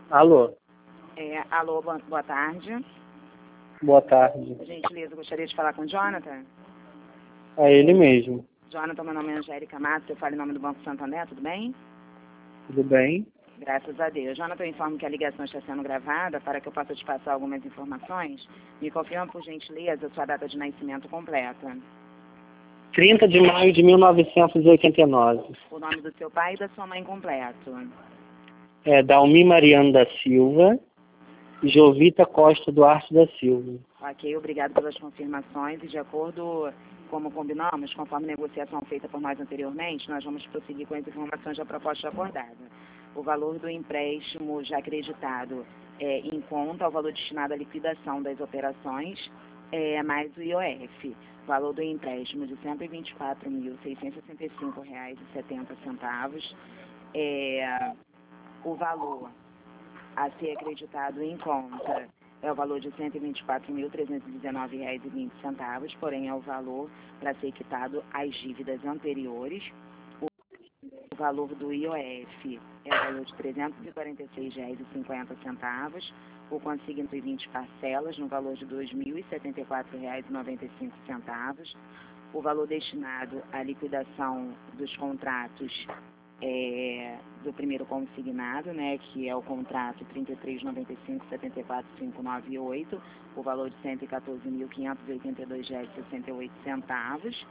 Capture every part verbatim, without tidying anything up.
Alô? É, alô, boa, boa tarde. Boa tarde. Por gentileza, gostaria de falar com o Jonathan. É ele mesmo. Jonathan, meu nome é Angélica Matos, eu falo em nome do Banco Santander, tudo bem? Tudo bem? Graças a Deus. Jonathan, eu informo que a ligação está sendo gravada para que eu possa te passar algumas informações. Me confirma, por gentileza, a sua data de nascimento completa. trinta de maio de mil novecentos e oitenta e nove. O nome do seu pai e da sua mãe completo. É Dalmi Mariano da Silva e Jovita Costa Duarte da Silva. Ok, obrigado pelas confirmações e de acordo como combinamos, conforme negociação feita por nós anteriormente, nós vamos prosseguir com as informações da proposta acordada. O valor do empréstimo já acreditado é, em conta, o valor destinado à liquidação das operações, é, mais o I O F. O valor do empréstimo de cento e vinte e quatro mil, seiscentos e sessenta e cinco reais e setenta centavos. É, o valor a ser acreditado em conta é o valor de cento e vinte e quatro mil, trezentos e dezenove reais e vinte centavos, porém é o valor para ser quitado às dívidas anteriores. O valor do I O F é o valor de trezentos e quarenta e seis reais e cinquenta centavos, o consignado em vinte parcelas no valor de dois mil e setenta e quatro reais e noventa e cinco centavos. O valor destinado à liquidação dos contratos é, do primeiro consignado, né, que é o contrato trinta e três, noventa e cinco, setenta e quatro, quinhentos e noventa e oito, o valor de cento e quatorze mil, quinhentos e oitenta e dois reais e sessenta e oito centavos.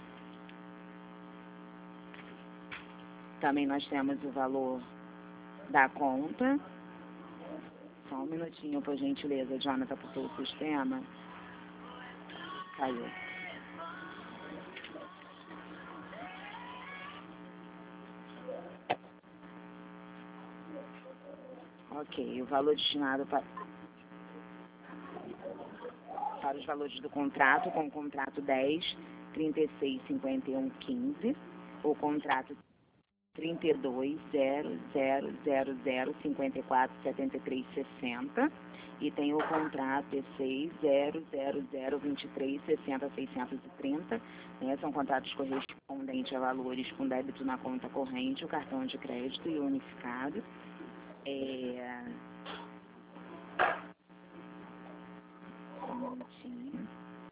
Também nós temos o valor da conta. Só um minutinho, por gentileza, Jonathan, porque o sistema caiu. Ok, o valor destinado para, para os valores do contrato, com o contrato dez, trinta e seis, cinquenta e um, quinze, o contrato trinta e dois, zero, zero, zero, zero, cinquenta e quatro, setenta e três, sessenta, e tem o contrato T seis, zero, zero, zero, vinte e três, sessenta, seiscentos e trinta, né? São contratos correspondentes a valores com débito na conta corrente, o cartão de crédito e o unificado. É... Um minutinho.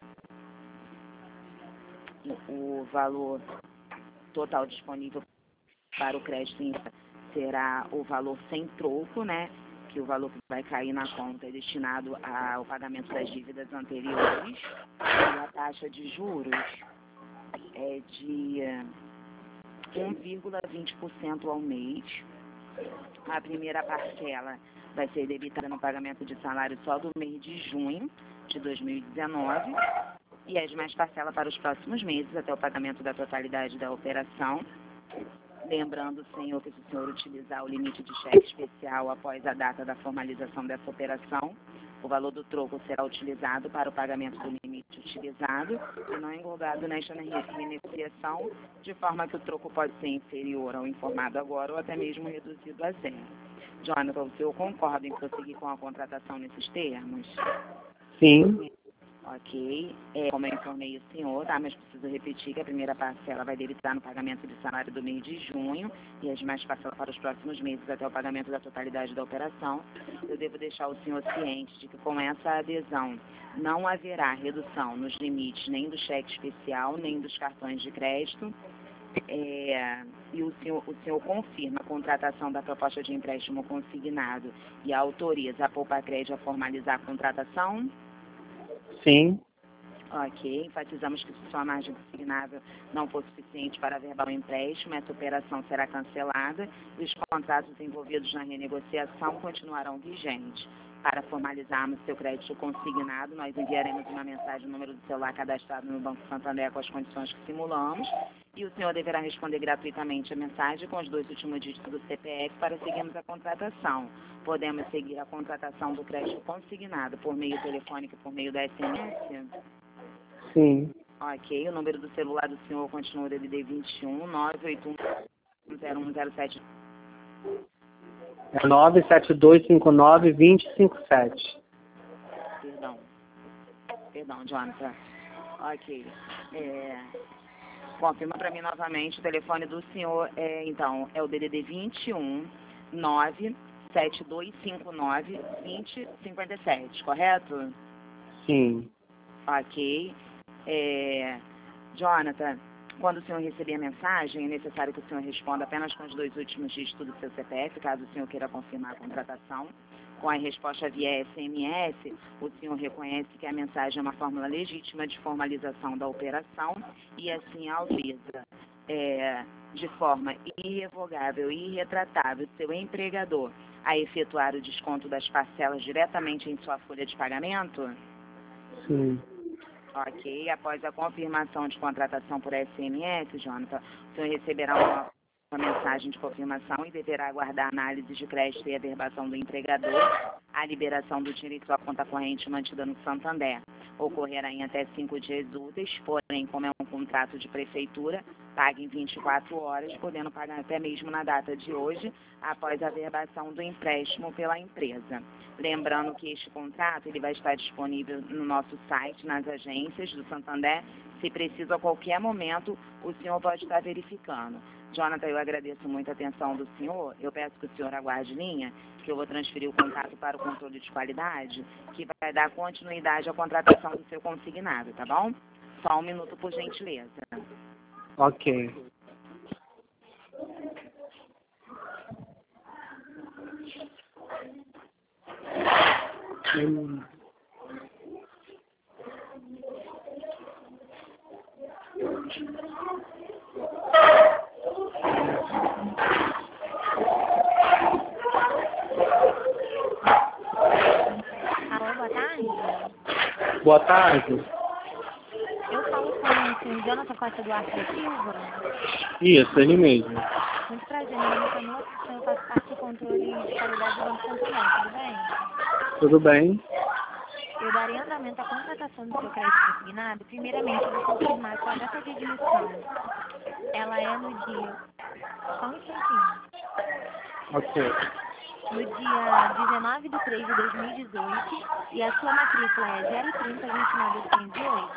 O valor total disponível para o crédito será o valor sem troco, né? Que o valor que vai cair na conta é destinado ao pagamento das dívidas anteriores. E a taxa de juros é de um vírgula vinte por cento ao mês. A primeira parcela vai ser debitada no pagamento de salário só do mês de junho de dois mil e dezenove. E as demais parcelas para os próximos meses, até o pagamento da totalidade da operação. Lembrando, senhor, que se o senhor utilizar o limite de cheque especial após a data da formalização dessa operação, o valor do troco será utilizado para o pagamento do limite utilizado e não engordado nesta renegociação, de forma que o troco pode ser inferior ao informado agora ou até mesmo reduzido a zero. Jonathan, o senhor concorda em prosseguir com a contratação nesses termos? Sim. Ok, é, como eu informei o senhor, tá, mas preciso repetir que a primeira parcela vai debitar no pagamento de salário do mês de junho e as demais parcelas para os próximos meses até o pagamento da totalidade da operação. Eu devo deixar o senhor ciente de que com essa adesão não haverá redução nos limites nem do cheque especial, nem dos cartões de crédito. É, e o senhor, o senhor confirma a contratação da proposta de empréstimo consignado e autoriza a Poupa-Crédito a formalizar a contratação? Sim. Ok, enfatizamos que se sua margem consignável não for suficiente para averbar o empréstimo, essa operação será cancelada e os contratos envolvidos na renegociação continuarão vigentes. Para formalizarmos seu crédito consignado, nós enviaremos uma mensagem no número do celular cadastrado no Banco Santander com as condições que simulamos e o senhor deverá responder gratuitamente a mensagem com os dois últimos dígitos do C P F para seguirmos a contratação. Podemos seguir a contratação do crédito consignado por meio telefônico e por meio da S M S? Sim. Ok, o número do celular do senhor continua D D D vinte e um, nove oito um, zero um zero sete. É nove sete dois cinco nove, dois zero cinco sete. Perdão. Perdão, Jonathan. Ok. É... Confirma para mim novamente o telefone do senhor. É, então, é o D D D vinte e um, nove sete dois cinco nove, dois zero cinco sete, correto? Sim. Ok. É, Jonathan, quando o senhor receber a mensagem, é necessário que o senhor responda apenas com os dois últimos dígitos do seu C P F, caso o senhor queira confirmar a contratação. Com a resposta via S M S, o senhor reconhece que a mensagem é uma fórmula legítima de formalização da operação e assim autoriza, é, de forma irrevogável e irretratável, seu empregador a efetuar o desconto das parcelas diretamente em sua folha de pagamento? Sim. Ok. Após a confirmação de contratação por S M S, Jonathan, o senhor receberá uma, uma mensagem de confirmação e deverá aguardar a análise de crédito e averbação do empregador, a liberação do dinheiro em sua conta corrente mantida no Santander. Ocorrerá em até cinco dias úteis, porém, como é um contrato de prefeitura, pague em vinte e quatro horas, podendo pagar até mesmo na data de hoje, após a averbação do empréstimo pela empresa. Lembrando que este contrato ele vai estar disponível no nosso site, nas agências do Santander. Se preciso, a qualquer momento, o senhor pode estar verificando. Jonathan, eu agradeço muito a atenção do senhor. Eu peço que o senhor aguarde linha, que eu vou transferir o contato para o controle de qualidade, que vai dar continuidade à contratação do seu consignado, tá bom? Só um minuto, por gentileza. Ok. Hum. Alô, boa tarde. Boa tarde. Eu falo com o senhor Jonathan Costa Duarte da Silva. Isso, ele mesmo. Muito prazer, meu nome é Camila, eu faço parte do controle de qualidade do Banco Santander, tudo bem? Tudo bem? Eu darei andamento à contratação do seu crédito consignado. Primeiramente, eu vou confirmar sua data de admissão. Ela é no dia... Só um instantinho. Ok. No dia dezenove de três de dois mil e dezoito, e a sua matrícula é zero trinta, vinte e nove, oitocentos e oito.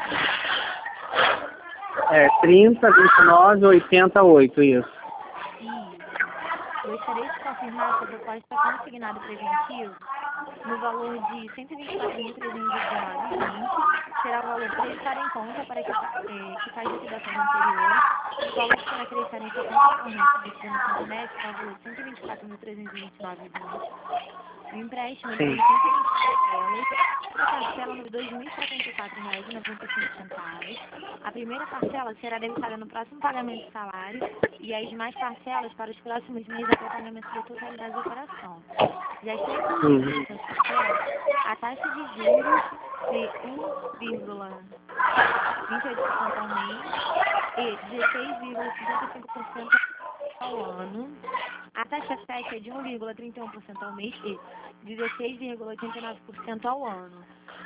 É trinta, vinte e nove, oitenta e oito, isso. Isso. Gostaria de confirmar sua proposta consignado preventivo no valor de cento e vinte e quatro mil, trezentos e dezenove vírgula vinte. Será o valor creditado em conta para que, é, que faz liquidações anteriores. O valor que será acreditado em sua conta corrente mantida no Santander será o valor de cento e vinte e quatro mil, trezentos e vinte e nove vírgula vinte. O empréstimo é de Sim. cento e vinte parcelas. A parcela no dois mil e setenta e quatro reais e noventa e cinco centavos. A primeira parcela será debitada no próximo pagamento de salário e as demais parcelas para os próximos meses até o pagamento da totalidade da operação. Já está incluído nessas parcelas a taxa de juros de um vírgula vinte e oito por cento ao mês e dezesseis vírgula cinquenta e cinco por cento ao ano. A taxa fixa é de um vírgula trinta e um por cento ao mês e dezesseis vírgula oitenta e nove por cento ao ano.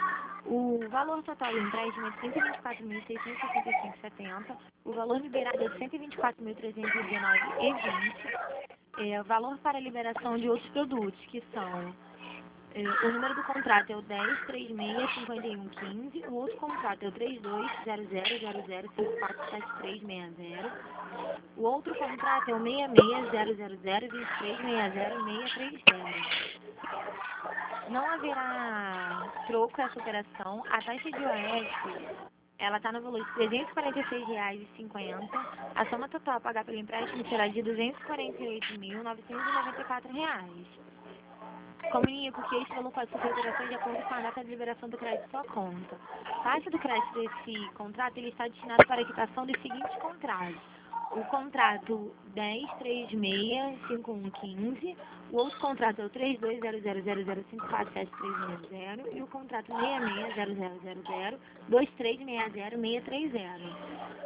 O valor total do empréstimo é de cento e vinte e quatro mil, seiscentos e sessenta e cinco vírgula setenta. O valor liberado é de cento e vinte e quatro mil, trezentos e dezenove vírgula vinte. É, o valor para liberação de outros produtos, que são... É, o número do contrato é o dez, trinta e seis, cinquenta e um, quinze. O outro contrato é o trinta e dois, zero zero, zero zero, cinco quatro sete três, seis zero. O outro contrato é o sessenta e seis, zero zero zero, vinte e três, sessenta, seiscentos e trinta. Não haverá troco essa operação. A taxa de O S, ela está no valor de trezentos e quarenta e seis reais e cinquenta centavos. A soma total a pagar pelo empréstimo será de duzentos e quarenta e oito mil, novecentos e noventa e quatro reais. Comunico que este valor pode sofrer alterações de acordo com a data de liberação do crédito em sua conta. Parte do crédito desse contrato ele está destinado para a quitação dos seguintes contratos. O contrato dez, trinta e seis, cinquenta e um, quinze. O outro contrato é o trinta e dois, zero zero zero zero, cinco quatro sete três seis zero. E o contrato sessenta e seis, zero zero zero zero, vinte e três, sessenta, seiscentos e trinta.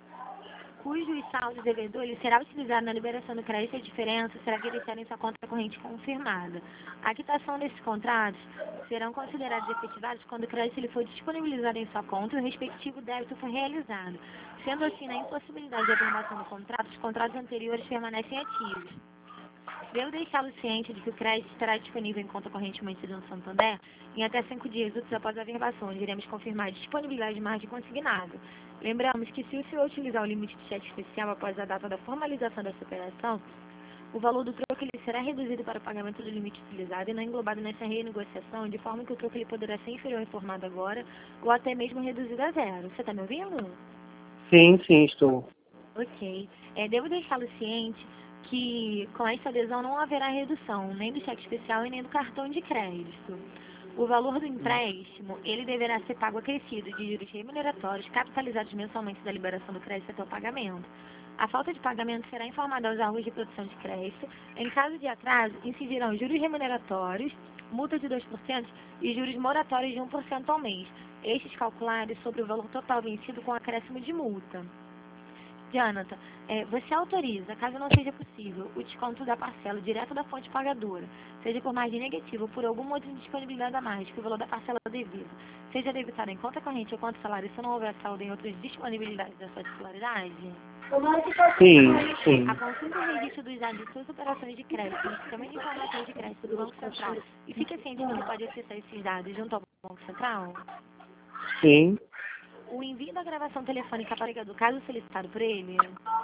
Cujo saldo devedor ele será utilizado na liberação do crédito e a diferença será credenciada em sua conta corrente confirmada. A quitação desses contratos serão considerados efetivados quando o crédito ele for disponibilizado em sua conta e o respectivo débito for realizado. Sendo assim, na impossibilidade de averbação do contrato, os contratos anteriores permanecem ativos. Devo deixá-lo ciente de que o crédito estará disponível em conta corrente mantida no Santander em até cinco dias úteis após a averbação, onde iremos confirmar a disponibilidade de margem consignado. Lembramos que se o senhor utilizar o limite de cheque especial após a data da formalização dessa operação, O valor do troco ele será reduzido para o pagamento do limite utilizado e não englobado nessa renegociação, de forma que o troco ele poderá ser inferior ao informado agora ou até mesmo reduzido a zero. Você está me ouvindo? Sim, sim, estou. Ok. É, devo deixá-lo ciente que com esta adesão não haverá redução nem do cheque especial e nem do cartão de crédito. O valor do empréstimo, ele deverá ser pago acrescido de juros remuneratórios capitalizados mensalmente da liberação do crédito até o pagamento. A falta de pagamento será informada aos órgãos de produção de crédito. Em caso de atraso, incidirão juros remuneratórios, multa de dois por cento e juros moratórios de um por cento ao mês. Estes calculados sobre o valor total vencido com acréscimo de multa. Jonathan, é, você autoriza, caso não seja possível, o desconto da parcela direto da fonte pagadora, seja por margem negativa ou por algum modo de disponibilidade a mais que o valor da parcela devida, seja debitado em conta corrente ou conta salário se não houver saldo em outras disponibilidades da sua titularidade? Sim, sim. A consulta e registro dos dados de suas operações de crédito no sistema de informações de crédito do Banco Central e fique ciente que você pode acessar esses dados junto ao Banco Central? Sim. O envio da gravação telefônica para o pagador, caso solicitado por ele?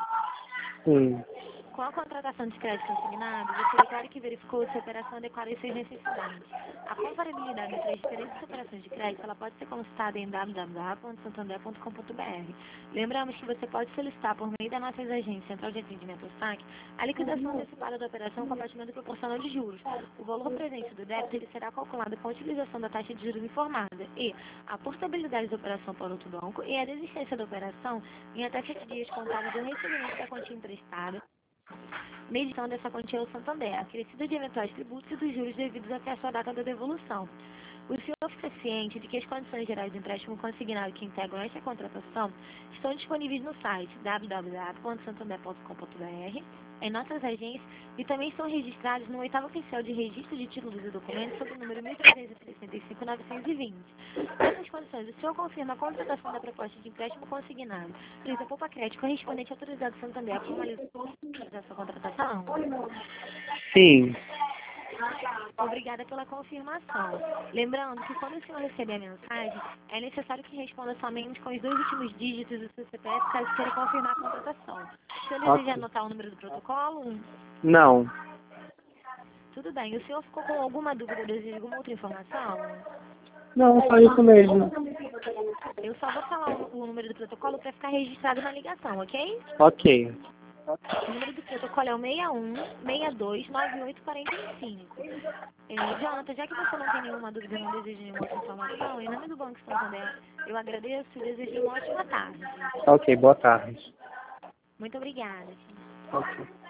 Sim. Com a contratação de crédito consignado, você declara que verificou se a operação adequada às suas necessidades. A comparabilidade entre as diferentes operações de crédito ela pode ser consultada em w w w ponto santander ponto com ponto b r. Lembramos que você pode solicitar, por meio das nossas agências Central de Atendimento ao S A C, a liquidação antecipada da operação com abatimento proporcional de juros. O valor presente do débito ele será calculado com a utilização da taxa de juros informada e a portabilidade da operação para outro banco e a desistência da operação em até sete dias contáveis do recebimento da quantia emprestada, medição dessa quantia ao Santander, acrescida de eventuais tributos e dos juros devidos até a sua data da devolução. O senhor fica ciente de que as condições gerais de empréstimo consignado que integram esta contratação estão disponíveis no site w w w ponto santander ponto com ponto b r, em nossas agências e também estão registrados no oitavo oficial de registro de títulos e documentos sob o número mil trezentos e sessenta e cinco, novecentos e vinte. Nessas condições, o senhor confirma a contratação da proposta de empréstimo consignado, empresa Poupa Crédito correspondente autorizado Santander a formalizar essa contratação? Sim. Obrigada pela confirmação. Lembrando que quando o senhor receber a mensagem, é necessário que responda somente com os dois últimos dígitos do seu C P F caso queira confirmar a contratação. O senhor Ok. deseja anotar o número do protocolo? Não. Tudo bem. O senhor ficou com alguma dúvida ou deseja alguma outra informação? Não, só isso mesmo. Eu só vou falar o, o número do protocolo para ficar registrado na ligação, ok? Ok. O número do protocolo é o seis um, seis dois, nove oito quatro cinco. É, Jonathan, já que você não tem nenhuma dúvida e não deseja nenhuma outra informação, em nome do Banco Santander, eu agradeço e desejo uma ótima tarde. Ok, boa tarde. Muito obrigada. Ok.